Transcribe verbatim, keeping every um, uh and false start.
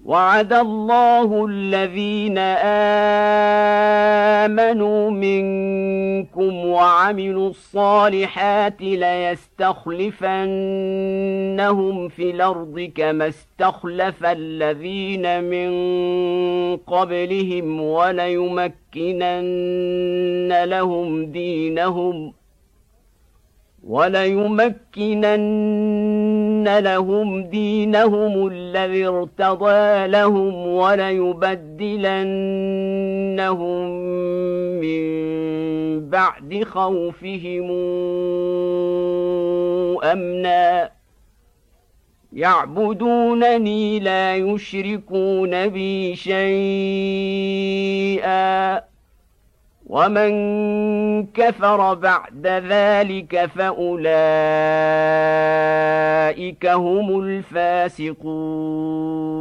وعد الله الذين آمنوا منكم وعملوا الصالحات ليستخلفنهم في الأرض كما استخلف الذين من قبلهم وليمكنن لهم دينهم وليمكنن لهم دينهم الذي ارتضى لهم وليبدلنهم من بعد خوفهم أمنا يعبدونني لا يشركون بي شيئا ومن كفر بعد ذلك فأولئك هم الفاسقون.